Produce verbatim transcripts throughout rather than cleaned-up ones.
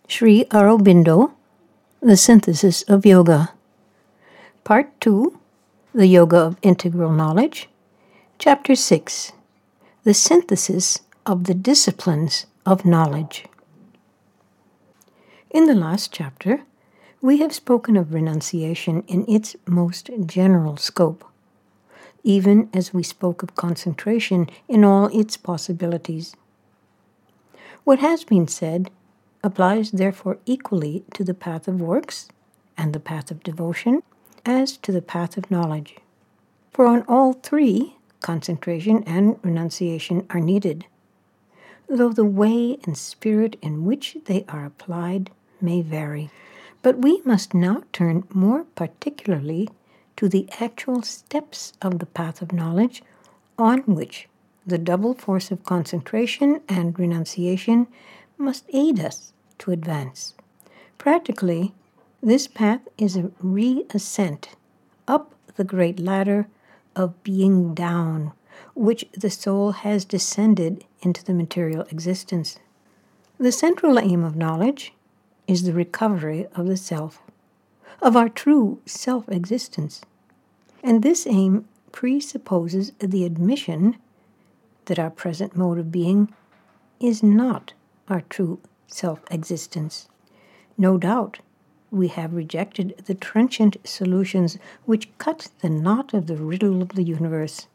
Sri Aurobindo, The Synthesis of Yoga. Part two, The Yoga of Integral Knowledge. Chapter six, The Synthesis of the Disciplines of Knowledge. In the last chapter, we have spoken of renunciation in its most general scope, even as we spoke of concentration in all its possibilities. What has been said applies therefore equally to the path of works and the path of devotion as to the path of knowledge. For on all three, concentration and renunciation are needed, though the way and spirit in which they are applied may vary. But we must now turn more particularly to the actual steps of the path of knowledge on which the double force of concentration and renunciation must aid us to advance. Practically, this path is a reascent up the great ladder of being down, which the soul has descended into the material existence. The central aim of knowledge is the recovery of the self, of our true self-existence. And this aim presupposes the admission that our present mode of being is not our true self-existence. No doubt, we have rejected the trenchant solutions which cut the knot of the riddle of the universe.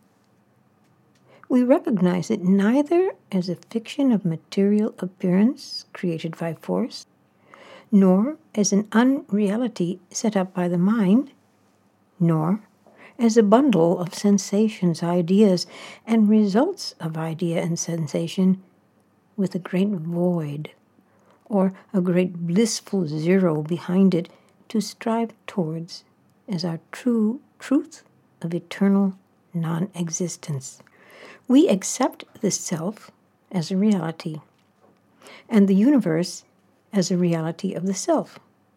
We recognize it neither as a fiction of material appearance created by force, nor as an unreality set up by the mind, nor as a bundle of sensations, ideas, and results of idea and sensation with a great void or a great blissful zero behind it to strive towards as our true truth of eternal non-existence. We accept the self as a reality, and the universe as a reality of the self,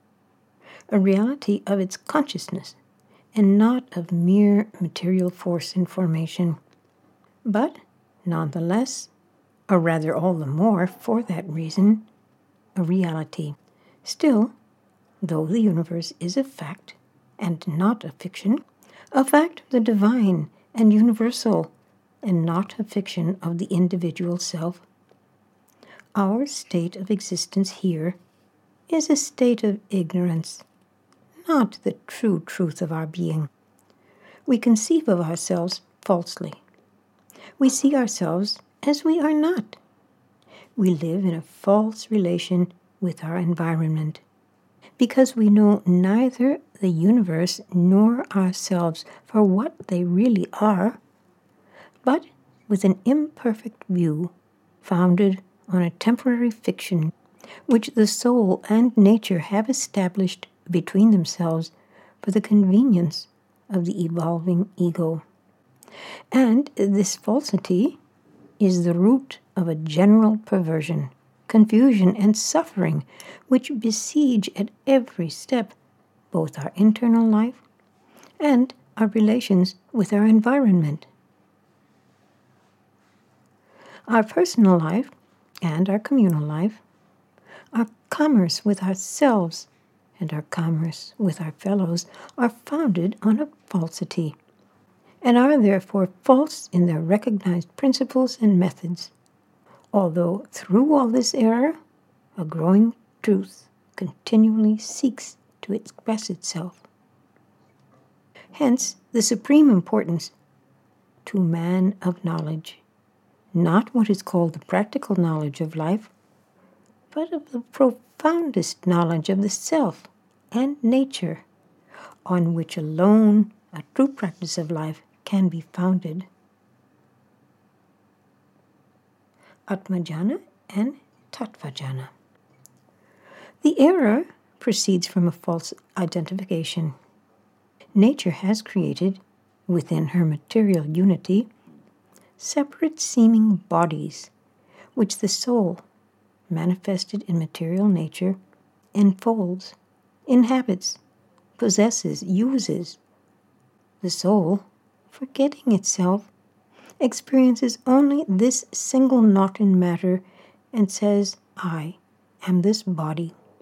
a reality of its consciousness, and not of mere material force and formation. But, nonetheless, or rather all the more for that reason, a reality. Still, though the universe is a fact and not a fiction, a fact of the divine and universal, and not a fiction of the individual self, our state of existence here is a state of ignorance, not the true truth of our being. We conceive of ourselves falsely. We see ourselves as we are not. We live in a false relation with our environment, because we know neither the universe nor ourselves for what they really are, but with an imperfect view founded on a temporary fiction which the soul and nature have established between themselves for the convenience of the evolving ego. And this falsity is the root of a general perversion, confusion, and suffering which besiege at every step both our internal life and our relations with our environment. Our personal life and our communal life, our commerce with ourselves and our commerce with our fellows are founded on a falsity, and are therefore false in their recognized principles and methods, although through all this error, a growing truth continually seeks to express itself. Hence, the supreme importance to man of knowledge, not what is called the practical knowledge of life, but of the profoundest knowledge of the self and nature, on which alone a true practice of life can be founded. Atmajnana and Tattvajnana. The error proceeds from a false identification. Nature has created, within her material unity, separate seeming bodies, which the soul, manifested in material nature, enfolds, inhabits, possesses, uses. The soul, forgetting itself, experiences only this single knot in matter and says, I am this body.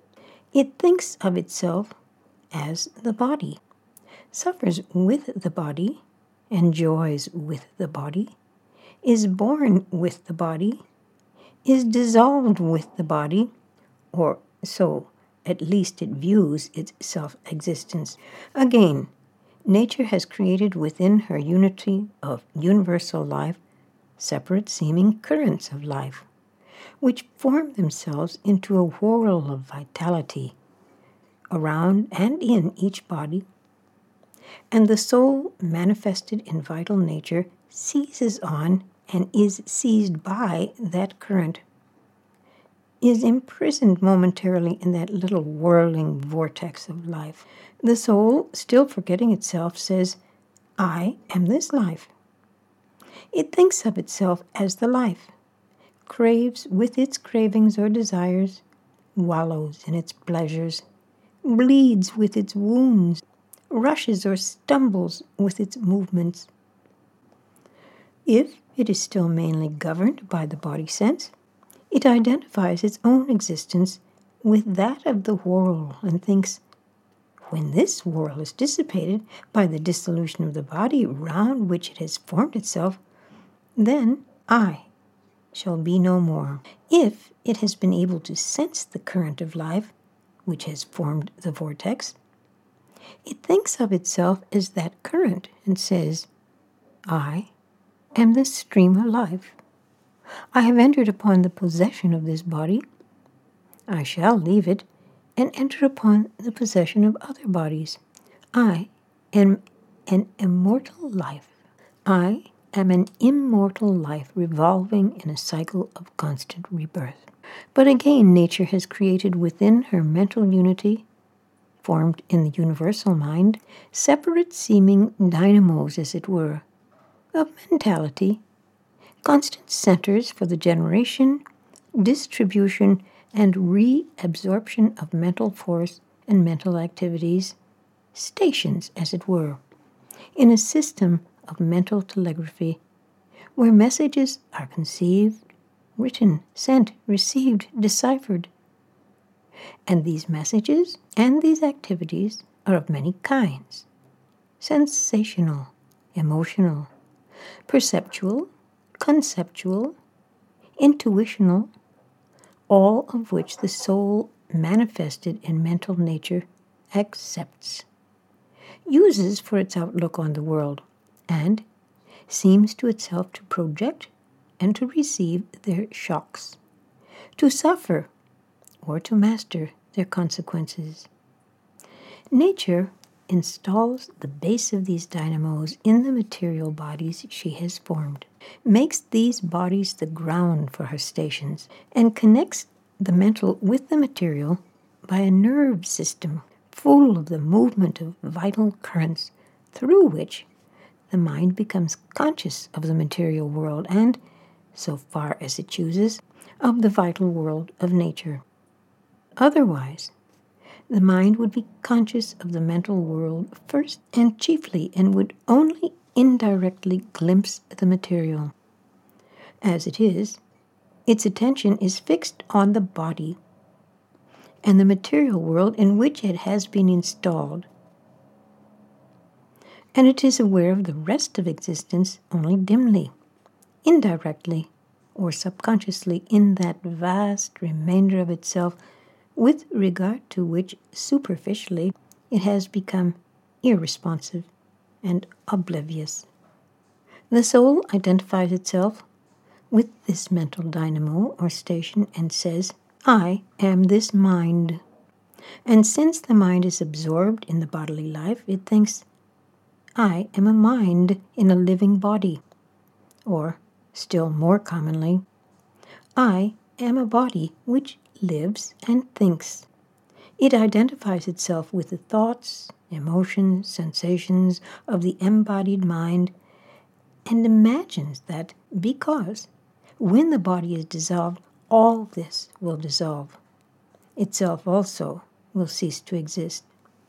It thinks of itself as the body, suffers with the body, enjoys with the body, is born with the body, is dissolved with the body, or so at least it views its self-existence. Again, nature has created within her unity of universal life separate seeming currents of life, which form themselves into a whirl of vitality around and in each body, and the soul manifested in vital nature seizes on and is seized by that current, is imprisoned momentarily in that little whirling vortex of life. The soul, still forgetting itself, says, I am this life. It thinks of itself as the life, craves with its cravings or desires, wallows in its pleasures, bleeds with its wounds, rushes or stumbles with its movements. If it is still mainly governed by the body sense, it identifies its own existence with that of the whirl and thinks, when this whirl is dissipated by the dissolution of the body round which it has formed itself, then I shall be no more. If it has been able to sense the current of life which has formed the vortex, it thinks of itself as that current and says, I am the stream of life. I have entered upon the possession of this body. I shall leave it and enter upon the possession of other bodies. I am an immortal life. I am an immortal life revolving in a cycle of constant rebirth. But again, nature has created within her mental unity, formed in the universal mind, separate seeming dynamos, as it were, of mentality, constant centers for the generation, distribution, and reabsorption of mental force and mental activities, stations, as it were, in a system of mental telegraphy where messages are conceived, written, sent, received, deciphered. And these messages and these activities are of many kinds: sensational, emotional, perceptual, conceptual, intuitional, all of which the soul manifested in mental nature accepts, uses for its outlook on the world, and seems to itself to project and to receive their shocks, to suffer or to master their consequences. Nature installs the base of these dynamos in the material bodies she has formed, makes these bodies the ground for her stations, and connects the mental with the material by a nerve system full of the movement of vital currents through which the mind becomes conscious of the material world and, so far as it chooses, of the vital world of nature. Otherwise, the mind would be conscious of the mental world first and chiefly, and would only indirectly glimpse the material. As it is, its attention is fixed on the body and the material world in which it has been installed, and it is aware of the rest of existence only dimly, indirectly, or subconsciously in that vast remainder of itself with regard to which superficially it has become irresponsive and oblivious. The soul identifies itself with this mental dynamo or station and says, I am this mind. And since the mind is absorbed in the bodily life, it thinks, I am a mind in a living body. Or, still more commonly, I am a body which lives and thinks. It identifies itself with the thoughts, emotions, sensations of the embodied mind, and imagines that because, when the body is dissolved, all this will dissolve. Itself also will cease to exist.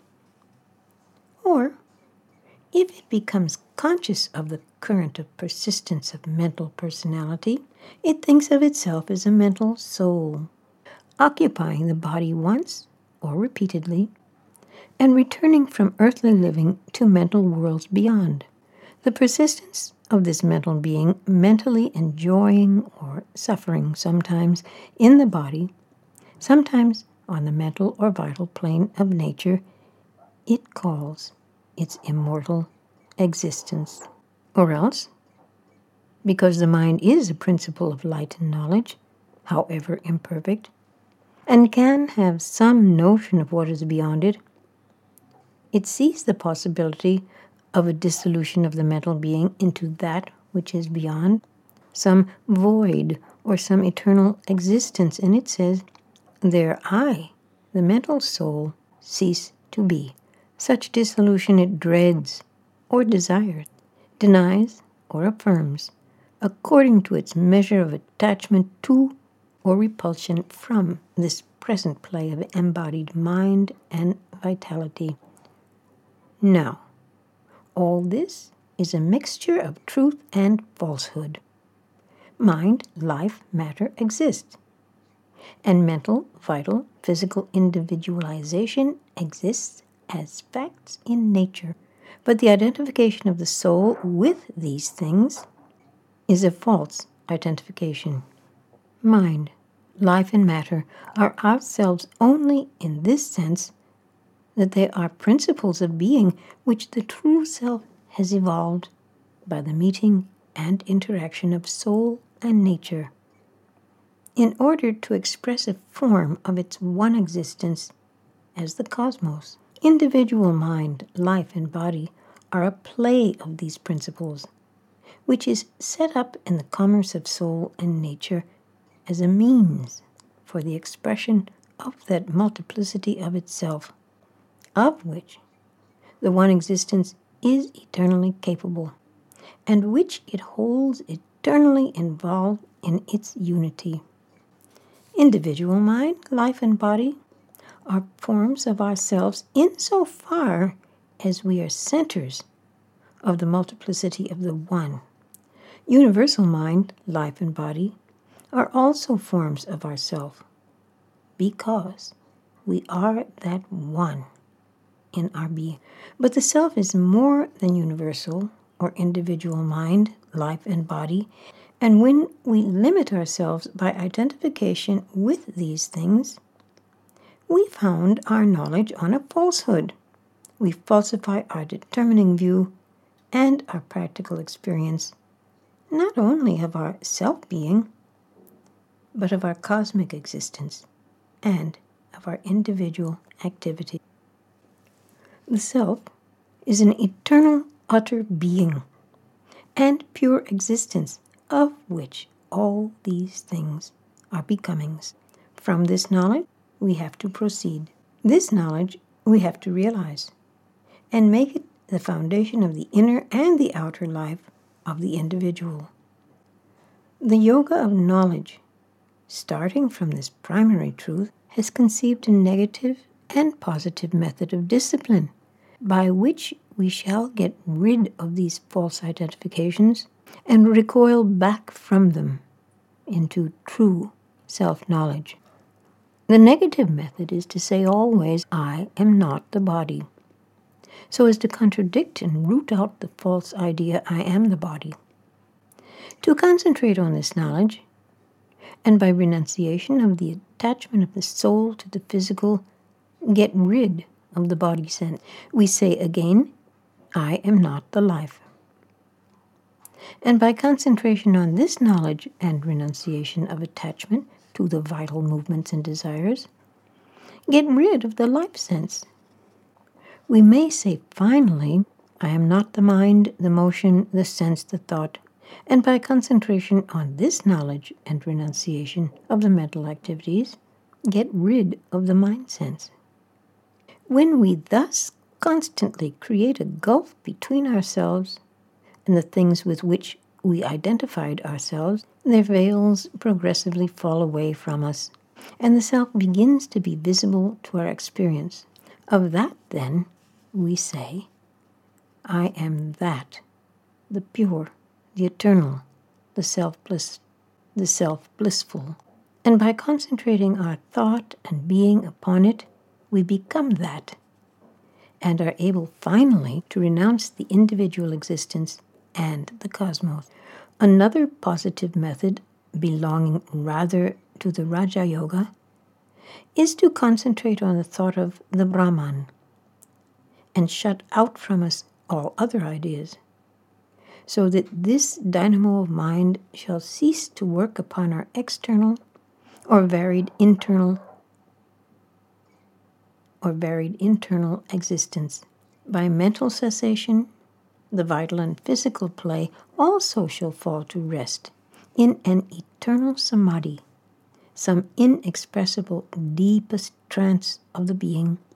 Or, if it becomes conscious of the current of persistence of mental personality, it thinks of itself as a mental soul, occupying the body once or repeatedly, and returning from earthly living to mental worlds beyond. The persistence of this mental being mentally enjoying or suffering sometimes in the body, sometimes on the mental or vital plane of nature, it calls its immortal existence. Or else, because the mind is a principle of light and knowledge, however imperfect, and can have some notion of what is beyond it, it sees the possibility of a dissolution of the mental being into that which is beyond, some void or some eternal existence, and it says, there I, the mental soul, cease to be. Such dissolution it dreads or desires, denies or affirms, according to its measure of attachment to or repulsion from this present play of embodied mind and vitality. Now, all this is a mixture of truth and falsehood. Mind, life, matter exist, and mental, vital, physical individualization exists as facts in nature. But the identification of the soul with these things is a false identification. Mind, life, and matter are ourselves only in this sense that they are principles of being which the true self has evolved by the meeting and interaction of soul and nature, in order to express a form of its one existence as the cosmos. Individual mind, life, and body are a play of these principles, which is set up in the commerce of soul and nature as a means for the expression of that multiplicity of itself, of which the one existence is eternally capable, and which it holds eternally involved in its unity. Individual mind, life, and body are forms of ourselves insofar as we are centers of the multiplicity of the one. Universal mind, life, and body are also forms of ourself, because we are that one in our being. But the self is more than universal or individual mind, life, and body, and when we limit ourselves by identification with these things, we found our knowledge on a falsehood. We falsify our determining view and our practical experience, not only of our self-being, but of our cosmic existence and of our individual activity. The self is an eternal, utter being and pure existence, of which all these things are becomings. From this knowledge, we have to proceed. This knowledge we have to realize and make it the foundation of the inner and the outer life of the individual. The yoga of knowledge, starting from this primary truth, has conceived a negative and positive method of discipline by which we shall get rid of these false identifications and recoil back from them into true self-knowledge. The negative method is to say always, I am not the body, so as to contradict and root out the false idea, I am the body. To concentrate on this knowledge, and by renunciation of the attachment of the soul to the physical, get rid of the body sense. We say again, I am not the life. And by concentration on this knowledge and renunciation of attachment to the vital movements and desires, get rid of the life sense. We may say finally, I am not the mind, the motion, the sense, the thought, and by concentration on this knowledge and renunciation of the mental activities, get rid of the mind sense. When we thus constantly create a gulf between ourselves and the things with which we identified ourselves, their veils progressively fall away from us, and the self begins to be visible to our experience. Of that, then, we say, I am that, the pure, the eternal, the self-bliss, the self-blissful. And by concentrating our thought and being upon it, we become that and are able finally to renounce the individual existence and the cosmos. Another positive method, belonging rather to the Raja Yoga, is to concentrate on the thought of the Brahman and shut out from us all other ideas, so that this dynamo of mind shall cease to work upon our external or varied internal or varied internal existence. By mental cessation, the vital and physical play also shall fall to rest in an eternal samadhi, some inexpressible deepest trance of the being,